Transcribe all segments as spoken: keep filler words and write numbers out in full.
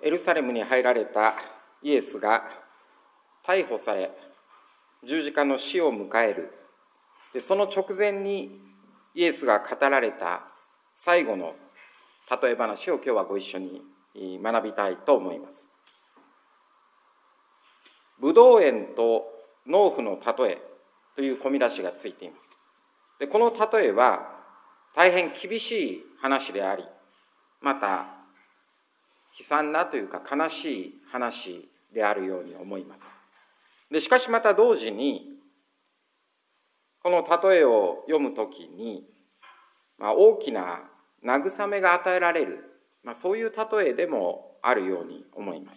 エルサレムに入られたイエスが逮捕され、十字架の死を迎える。で、その直前にイエスが語られた最後の例え話を今日はご一緒に学びたいと思います。ぶどう園と農夫の例えという込み出しがついています。で、この例えは大変厳しい話であり、また悲惨なというか悲しい話であるように思います。で、しかしまた同時にこの例えを読むときに、まあ、大きな慰めが与えられる、まあ、そういう例えでもあるように思います。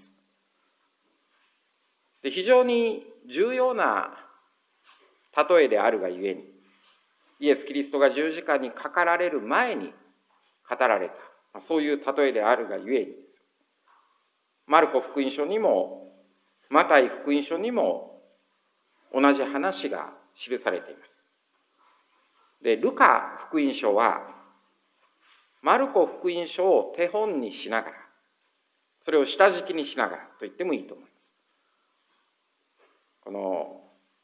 で、非常に重要な例えであるがゆえに、イエス・キリストが十字架にかかられる前に語られた、まあ、そういう例えであるがゆえにです。マルコ福音書にもマタイ福音書にも同じ話が記されています。で、ルカ福音書はマルコ福音書を手本にしながら、それを下敷きにしながらと言ってもいいと思います。この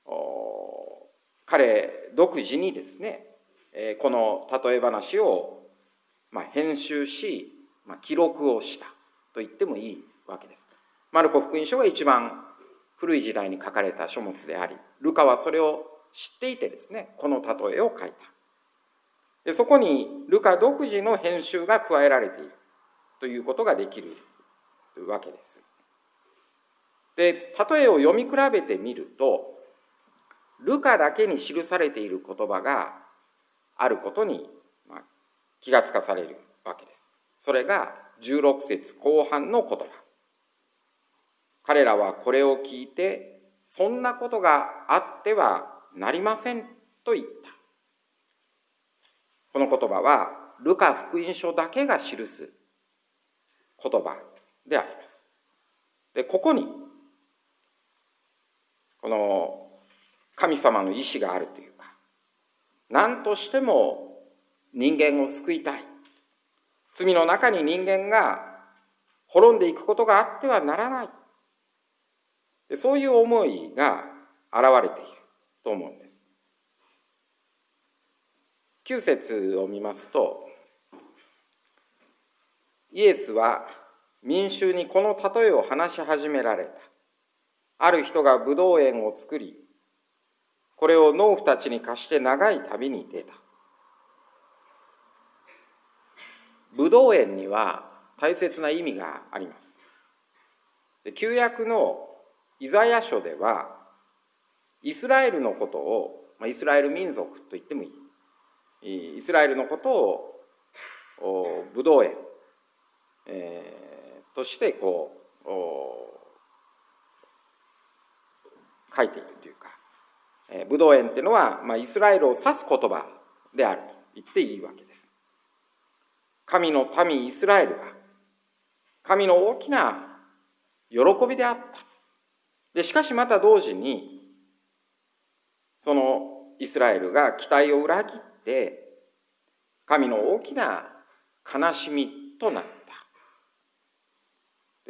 彼独自にですね、この例え話をまあ編集し、まあ、記録をしたと言ってもいいわけです。マルコ福音書が一番古い時代に書かれた書物であり、ルカはそれを知っていてですね、この例えを書いた。で、そこにルカ独自の編集が加えられているということができるわけです。で、例えを読み比べてみると、ルカだけに記されている言葉があることに気がつかされるわけです。それがじゅうろく節後半の言葉。彼らはこれを聞いて、そんなことがあってはなりませんと言った。この言葉はルカ福音書だけが記す言葉であります。で、ここにこの神様の意志があるというか、何としても人間を救いたい、罪の中に人間が滅んでいくことがあってはならない、で、そういう思いが現れていると思うんです。きゅう節を見ますと、イエスは民衆にこの例えを話し始められた。ある人がブドウ園を作り、これを農夫たちに貸して長い旅に出た。ブドウ園には大切な意味があります。旧約のイザヤ書では、イスラエルのことを、イスラエル民族と言ってもいい、イスラエルのことをブドウ園、えー、としてこう書いているというか、ブドウ園っていうのは、まあ、イスラエルを指す言葉であると言っていいわけです。神の民イスラエルが神の大きな喜びであった。で、しかしまた同時にそのイスラエルが期待を裏切って神の大きな悲しみとなった。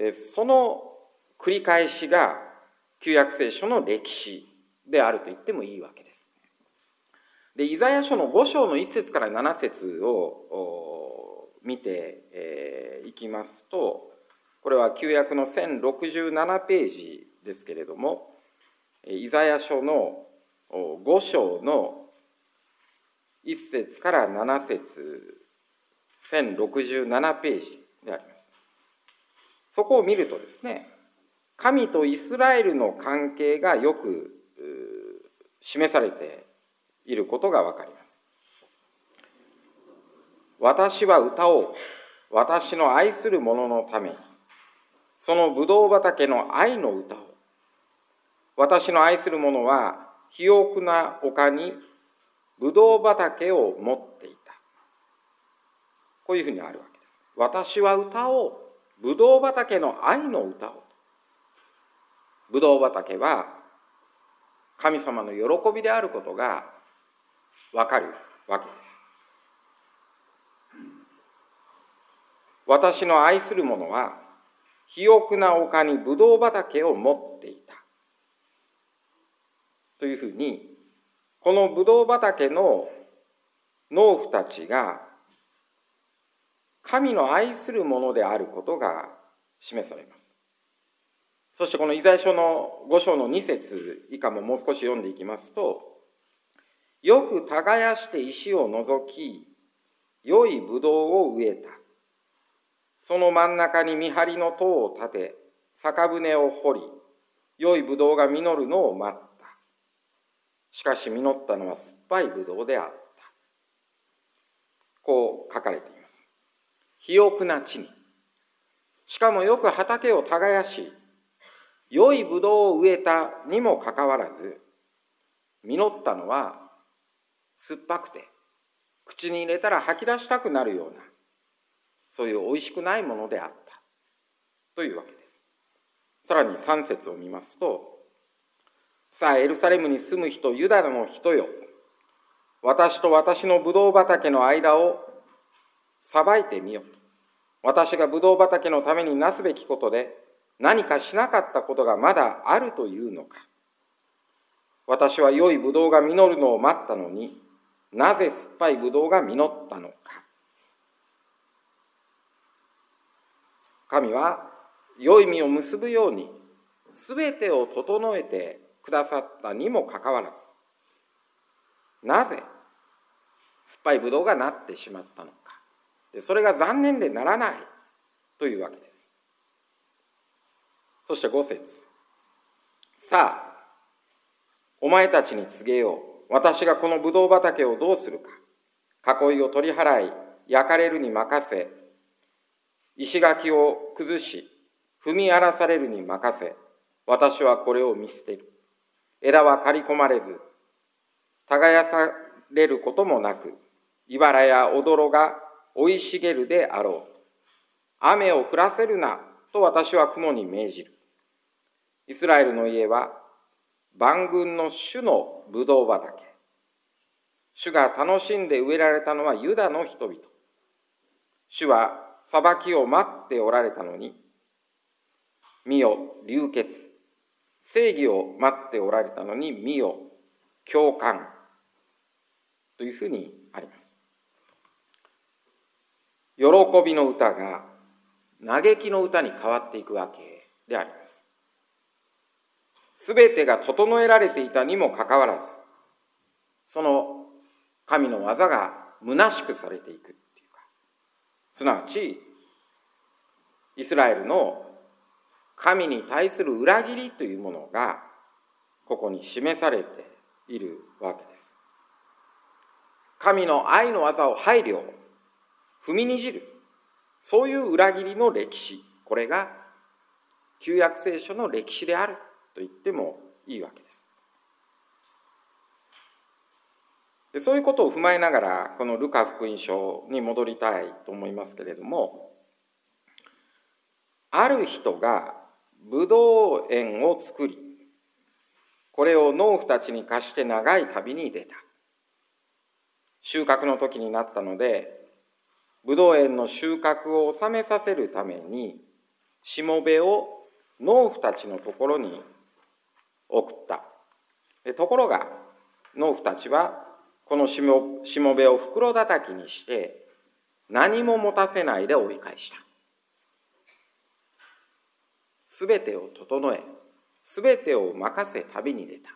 で、その繰り返しが旧約聖書の歴史であると言ってもいいわけです。で、イザヤ書のご章のいっ節からなな節を見ていきますと、これは旧約のせんろくじゅうななページですけれども、イザヤ書のご章のいっ節からなな節、せんろくじゅうななページであります。そこを見るとですね、神とイスラエルの関係がよく示されていることがわかります。私は歌おう、私の愛する者のために、そのブドウ畑の愛の歌を。私の愛する者は肥沃な丘にブドウ畑を持っていた。こういうふうにあるわけです。私は歌おう、ブドウ畑の愛の歌を。ブドウ畑は神様の喜びであることがわかるわけです。私の愛する者は肥沃な丘にブドウ畑を持っていた。というふうに、このブドウ畑の農夫たちが神の愛するものであることが示されます。そしてこのイザヤ書のご章のに節以下ももう少し読んでいきますと、よく耕して石を除き、良いブドウを植えた。その真ん中に見張りの塔を建て、酒舟を掘り、良いブドウが実るのを待った。しかし実ったのは酸っぱいブドウであった。こう書かれています。肥沃な地に、しかもよく畑を耕し、良いブドウを植えたにもかかわらず、実ったのは酸っぱくて、口に入れたら吐き出したくなるような、そういう美味しくないものであったというわけです。さらにさん節を見ますと、さあエルサレムに住む人、ユダの人よ、私と私のブドウ畑の間を裁いてみようと。私がブドウ畑のためになすべきことで何かしなかったことがまだあるというのか。私は良いブドウが実るのを待ったのに、なぜ酸っぱいブドウが実ったのか。神は良い実を結ぶようにすべてを整えてくださったにもかかわらず、なぜ酸っぱいブドウがなってしまったのか。それが残念でならないというわけです。そしてご節。さあ、お前たちに告げよう。私がこのブドウ畑をどうするか。囲いを取り払い、焼かれるに任せ、石垣を崩し、踏み荒らされるに任せ、私はこれを見捨てる。枝は刈り込まれず、耕されることもなく、茨やおどろが生い茂るであろう。雨を降らせるなと私は雲に命じる。イスラエルの家は万軍の主のブドウ畑。主が楽しんで植えられたのはユダの人々。主は裁きを待っておられたのに、見よ流血。正義を待っておられたのに、見よ共感。というふうにあります。喜びの歌が嘆きの歌に変わっていくわけであります。すべてが整えられていたにもかかわらず、その神の技が虚しくされていくっていうか、すなわちイスラエルの神に対する裏切りというものがここに示されているわけです。神の愛の技を配慮、踏みにじる、そういう裏切りの歴史、これが旧約聖書の歴史であると言ってもいいわけです。で、そういうことを踏まえながらこのルカ福音書に戻りたいと思いますけれども、ある人がブドウ園を作り、これを農夫たちに貸して長い旅に出た。収穫の時になったので、ブドウ園の収穫を収めさせるために、しもべを農夫たちのところに送った。でところが、農夫たちはこのしも、しもべを袋叩きにして、何も持たせないで追い返した。すべてを整え、すべてを任せ旅に出た。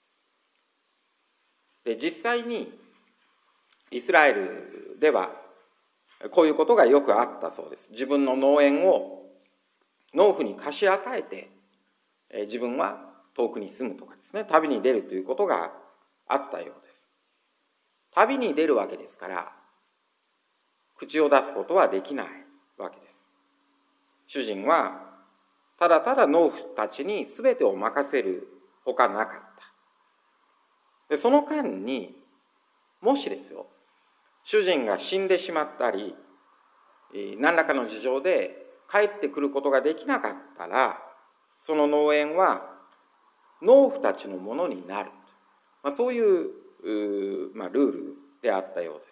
で、実際にイスラエルではこういうことがよくあったそうです。自分の農園を農夫に貸し与えて、自分は遠くに住むとかですね、旅に出るということがあったようです。旅に出るわけですから、口を出すことはできないわけです。主人はただただ農夫たちに全てを任せるほかなかった。で、その間にもしですよ、主人が死んでしまったり、何らかの事情で帰ってくることができなかったら、その農園は農夫たちのものになる。まあ、そういう、まあ、ルールであったようです。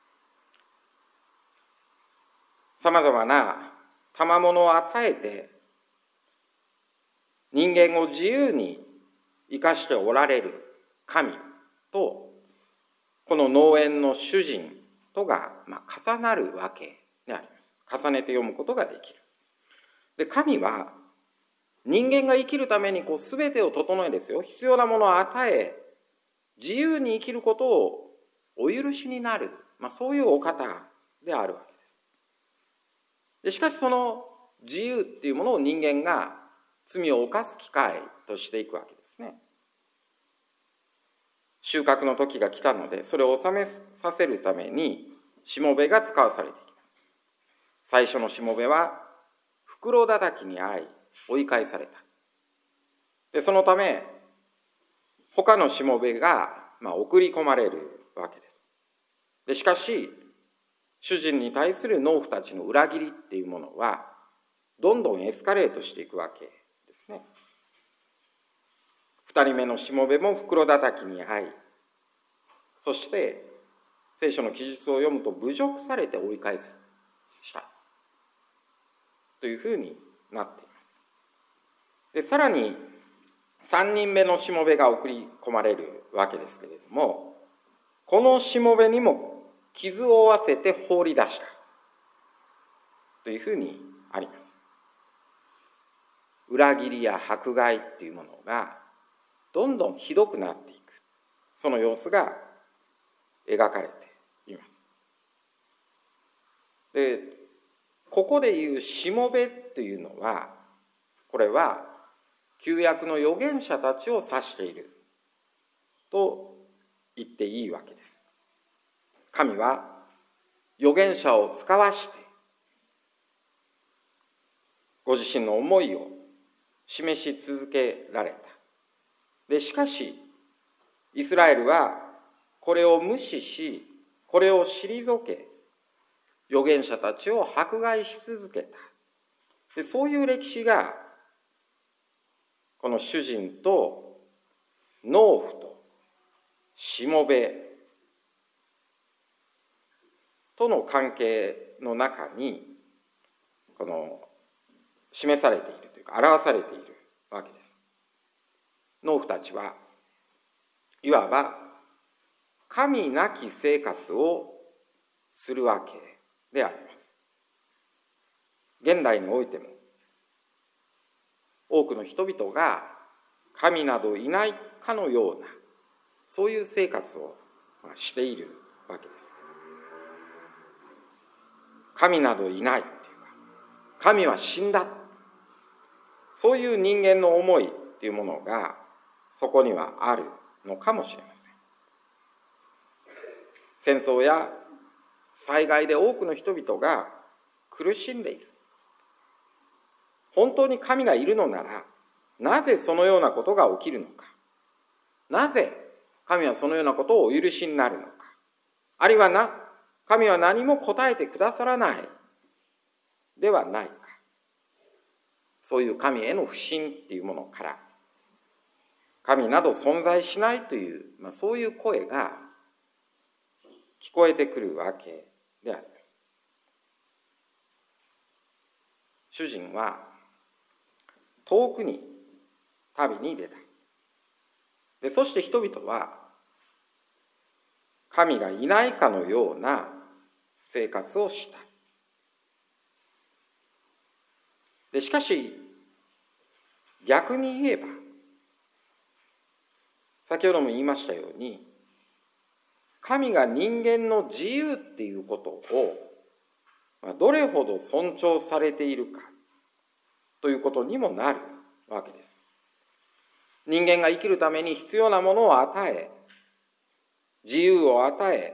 さまざまな賜物を与えて人間を自由に生かしておられる神と、この農園の主人とが、まあ、重なるわけであります。重ねて読むことができる。で、神は人間が生きるためにこう全てを整えですよ、必要なものを与え、自由に生きることをお許しになる、まあ、そういうお方であるわけです。でしかしその自由っていうものを人間が罪を犯す機会としていくわけですね。収穫の時が来たので、それを収めさせるためにしもべが使わされていきます。最初のしもべは袋叩きに遭い追い返された。でそのため他のしもべが、まあ、送り込まれるわけです。でしかし主人に対する農夫たちの裏切りっていうものはどんどんエスカレートしていくわけですね。二人目のしもべも袋叩きに遭い、そして聖書の記述を読むと侮辱されて追い返すしたというふうになっています。でさらに三人目のしもべが送り込まれるわけですけれども、このしもべにも傷を負わせて放り出したというふうにあります。裏切りや迫害っていうものがどんどんひどくなっていく、その様子が描かれています。でここでいうしもべというのは、これは旧約の預言者たちを指していると言っていいわけです。神は預言者を使わしてご自身の思いを示し続けられた。でしかしイスラエルはこれを無視し、これを退け、預言者たちを迫害し続けた。でそういう歴史がこの主人と農夫としもべとの関係の中にこの示されているというか表されているわけです。農夫たちはいわば神なき生活をするわけであります。現代においても多くの人々が神などいないかのような、そういう生活をしているわけです。神などいないっていうか、神は死んだ、そういう人間の思いっていうものがそこにはあるのかもしれません。戦争や災害で多くの人々が苦しんでいる。本当に神がいるのなら、なぜそのようなことが起きるのか。なぜ神はそのようなことをお許しになるのか。あるいはな、神は何も答えてくださらないではないか。そういう神への不信っていうものから、神など存在しないという、まあ、そういう声が聞こえてくるわけであります。主人は遠くに旅に出た。でそして人々は神がいないかのような生活をした。でしかし逆に言えば、先ほども言いましたように、神が人間の自由っていうことをどれほど尊重されているかということにもなるわけです。人間が生きるために必要なものを与え、自由を与え、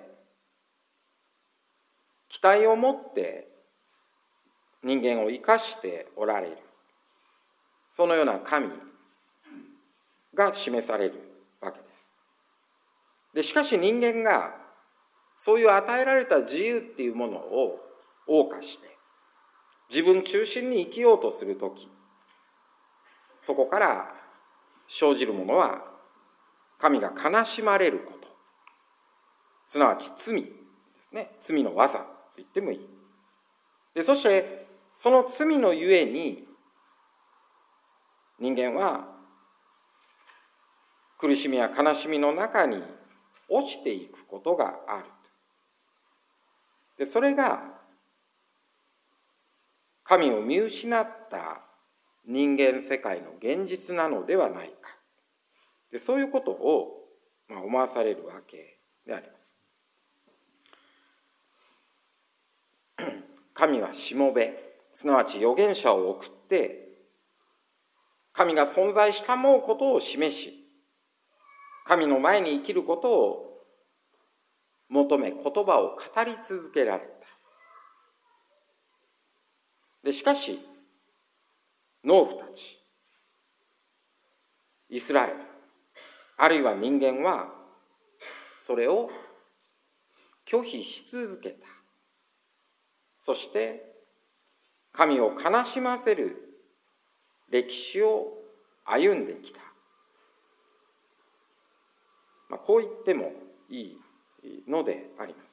期待を持って人間を生かしておられる、そのような神が示されるわけです。でしかし人間がそういう与えられた自由っていうものを謳歌して自分中心に生きようとするとき、そこから生じるものは神が悲しまれること、すなわち罪ですね。罪の技と言ってもいい。でそしてその罪のゆえに人間は苦しみや悲しみの中に落ちていくことがある。で、それが神を見失った人間世界の現実なのではないか。で、そういうことを、まあ、思わされるわけであります。神はしもべ、すなわち預言者を送って、神が存在したもうことを示し、神の前に生きることを求め、言葉を語り続けられた。で、しかし、農夫たち、イスラエル、あるいは人間は、それを拒否し続けた。そして、神を悲しませる歴史を歩んできた。まあ、こう言ってもいいのであります。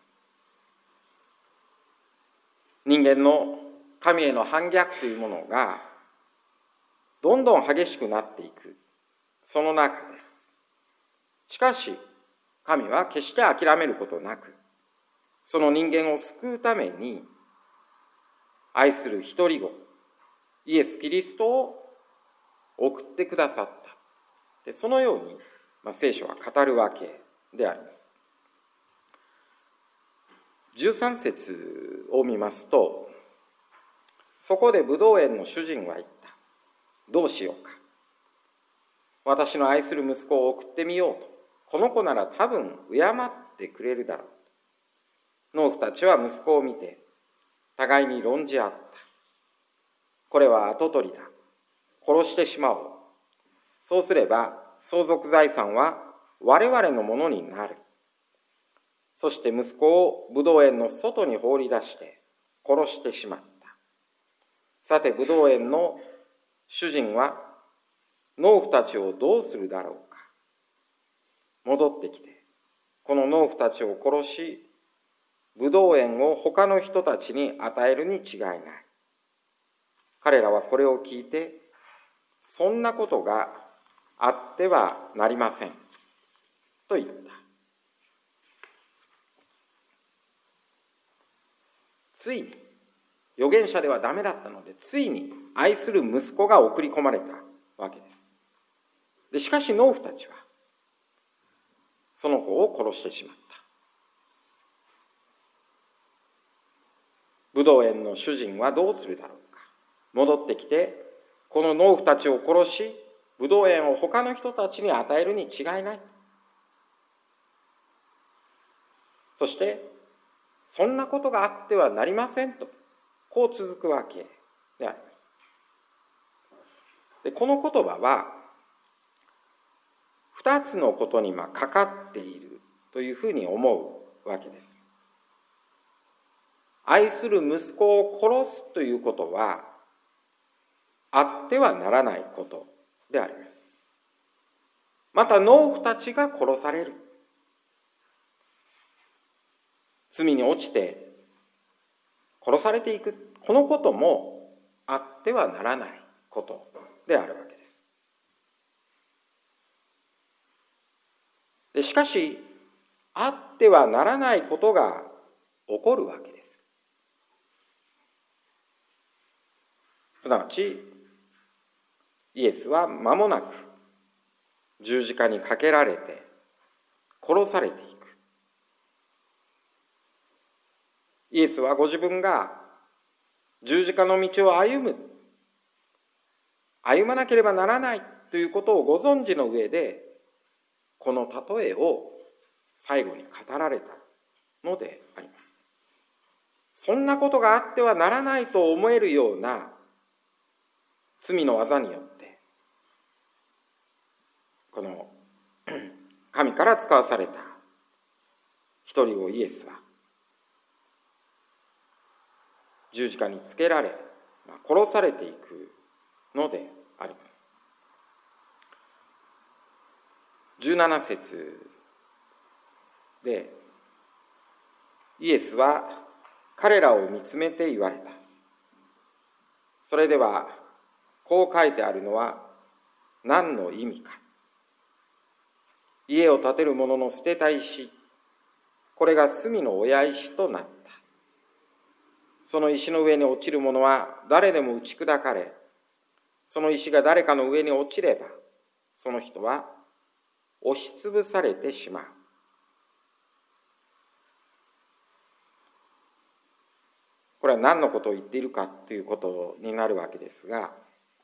人間の神への反逆というものがどんどん激しくなっていく。その中で、しかし神は決して諦めることなく、その人間を救うために愛する一人子、イエス・キリストを送ってくださった。で、そのように、まあ、聖書は語るわけであります。じゅうさん節を見ますと、そこでブドウ園の主人は言った。どうしようか。私の愛する息子を送ってみようと。この子なら多分敬ってくれるだろう。農夫たちは息子を見て、互いに論じ合った。これは跡取りだ。殺してしまおう。そうすれば相続財産は我々のものになる。そして息子をブドウ園の外に放り出して殺してしまった。さてブドウ園の主人は農夫たちをどうするだろうか。戻ってきてこの農夫たちを殺し、ブドウ園を他の人たちに与えるに違いない。彼らはこれを聞いて、そんなことがあってはなりませんと言った。ついに預言者ではダメだったので、ついに愛する息子が送り込まれたわけです。でしかし農夫たちはその子を殺してしまった。ブドウ園の主人はどうするだろうか。戻ってきてこの農夫たちを殺し、ブドウ園を他の人たちに与えるに違いない。そしてそんなことがあってはなりませんと、こう続くわけであります。でこの言葉は二つのことにまあかかっているというふうに思うわけです。愛する息子を殺すということはあってはならないことであります。また農夫たちが殺される、罪に落ちて殺されていく、このこともあってはならないことであるわけです。でしかしあってはならないことが起こるわけです。すなわちイエスは間もなく十字架にかけられて殺されていく。イエスはご自分が十字架の道を歩む、歩まなければならないということをご存知の上で、この例えを最後に語られたのであります。そんなことがあってはならないと思えるような罪の技によって、この神から使わされた一人子イエスは十字架につけられ、殺されていくのであります。じゅうなな節でイエスは彼らを見つめて言われた。それではこう書いてあるのは何の意味か。家を建てる者の捨てた石、これが隅の親石となった。その石の上に落ちる者は誰でも打ち砕かれ、その石が誰かの上に落ちれば、その人は押しつぶされてしまう。これは何のことを言っているかということになるわけですが、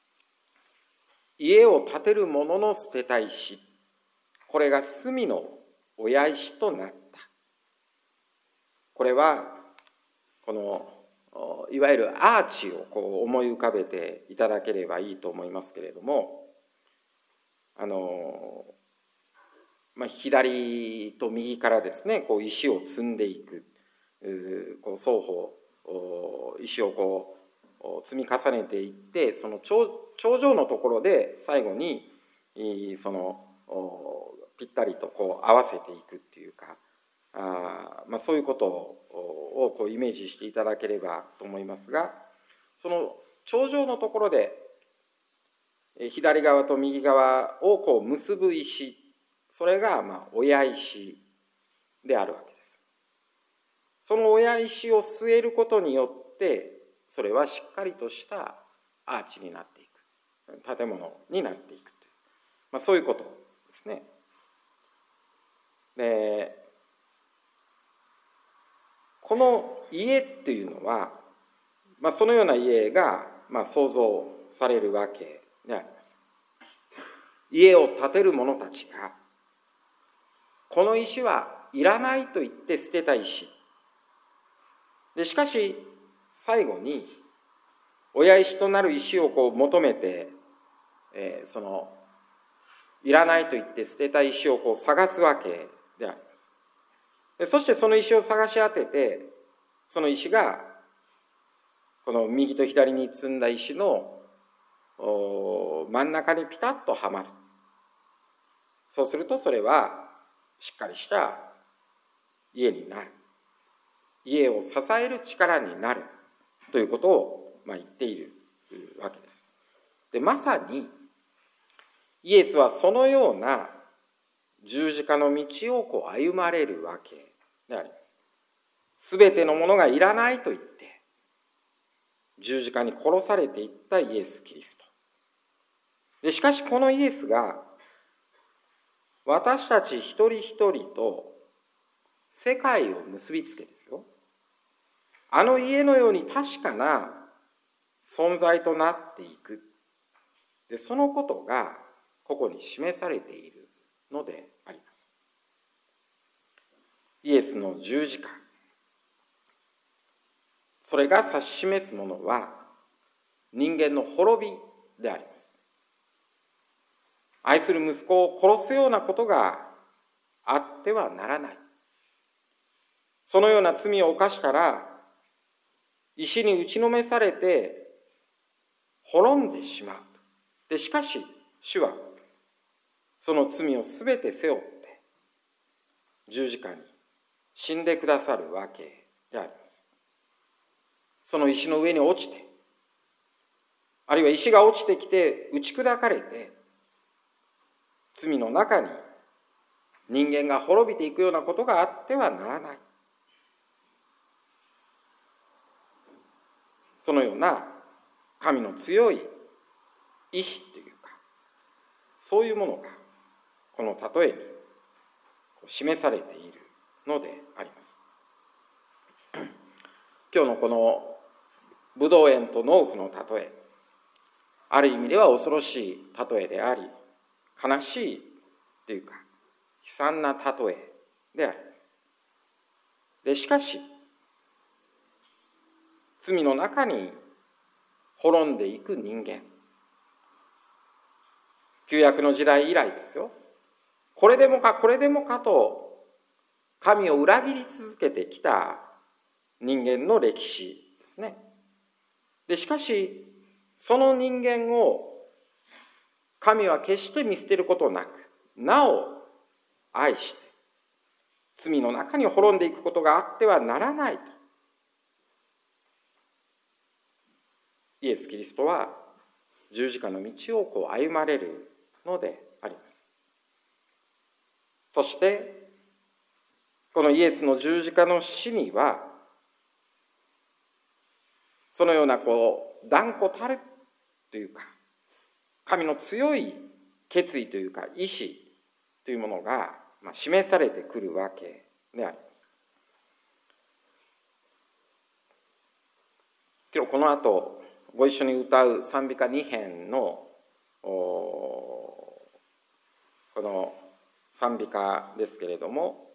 家を建てる者の捨てた石、これが隅の親石となった。これはこのいわゆるアーチをこう思い浮かべていただければいいと思いますけれども、あの、まあ、左と右からですね、こう石を積んでいく、こう双方石をこう積み重ねていって、その 頂, 頂上のところで最後にそのぴったりとこう合わせていくっていうか、あ、まあ、そういうことをこうイメージしていただければと思いますが、その頂上のところで左側と右側をこう結ぶ石、それがまあ親石であるわけです。その親石を据えることによって、それはしっかりとしたアーチになっていく、建物になっていくという、まあ、そういうことですね。で、この家っていうのは、まあ、そのような家がまあ想像されるわけであります。家を建てる者たちが、この石はいらないと言って捨てた石で、しかし最後に親石となる石をこう求めて、えー、そのいらないと言って捨てた石をこう探すわけであります。で、そしてその石を探し当てて、その石がこの右と左に積んだ石の真ん中にピタッとはまる。そうするとそれはしっかりした家になる。家を支える力になるということをまあ言っているわけです。で、まさにイエスはそのような十字架の道をこう歩まれるわけであります。すべてのものがいらないと言って十字架に殺されていったイエス・キリスト。で、しかしこのイエスが私たち一人一人と世界を結びつけですよ、あの家のように確かな存在となっていく。で、そのことがここに示されているのであります。イエスの十字架、それが指し示すものは人間の滅びであります。愛する息子を殺すようなことがあってはならない。そのような罪を犯したら石に打ちのめされて滅んでしまう。で、しかし主はその罪をすべて背負って十字架に死んでくださるわけであります。その石の上に落ちて、あるいは石が落ちてきて打ち砕かれて、罪の中に人間が滅びていくようなことがあってはならない。そのような神の強い意志というか、そういうものがこの例えに示されているのであります。今日のこのブドウ園と農夫の例え、ある意味では恐ろしい例えであり、悲しいというか悲惨な例えであります。で、しかし罪の中に滅んでいく人間、旧約の時代以来ですよ、これでもかこれでもかと神を裏切り続けてきた人間の歴史ですね。で、しかしその人間を神は決して見捨てることなく、なお愛して罪の中に滅んでいくことがあってはならないと、イエス・キリストは十字架の道をこう歩まれるのであります。そしてこのイエスの十字架の死には、そのようなこう断固たるというか、神の強い決意というか意志というものが、まあ、示されてくるわけであります。今日この後ご一緒に歌う賛美歌に編のこの賛美歌ですけれども、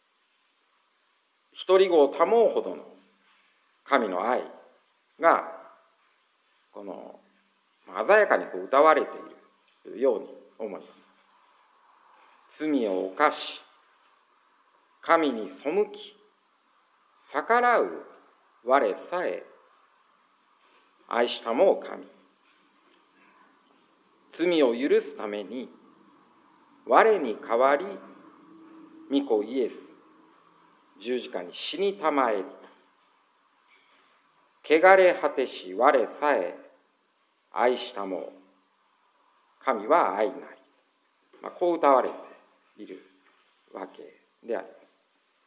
独り子を保うほどの神の愛がこの鮮やかにこう歌われているように思います。罪を犯し神に背き逆らう我さえ愛したもう神、罪を許すために我に代わり御子イエス十字架に死にたまえりと、汚れ果てし我さえ愛したもう神は愛なり、まあ、こう歌われているわけであります。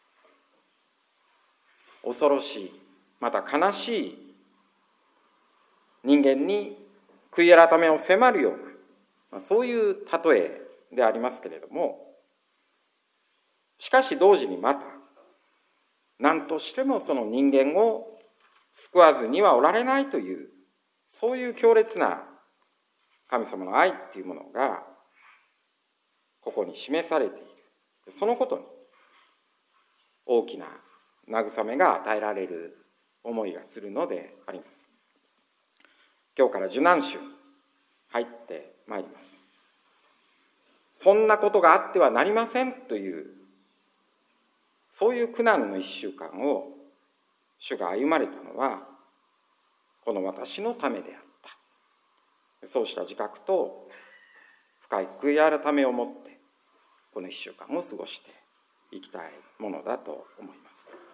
恐ろしい、また悲しい人間に悔い改めを迫るような、まあ、そういう例えでありますけれども、しかし同時にまた何としてもその人間を救わずにはおられないという、そういう強烈な神様の愛っていうものがここに示されている。そのことに大きな慰めが与えられる思いがするのであります。今日から受難週に入ってまいります。そんなことがあってはなりませんという、そういう苦難の一週間を主が歩まれたのはこの私のためであった。そうした自覚と深い悔い改めを持ってこの一週間を過ごしていきたいものだと思います。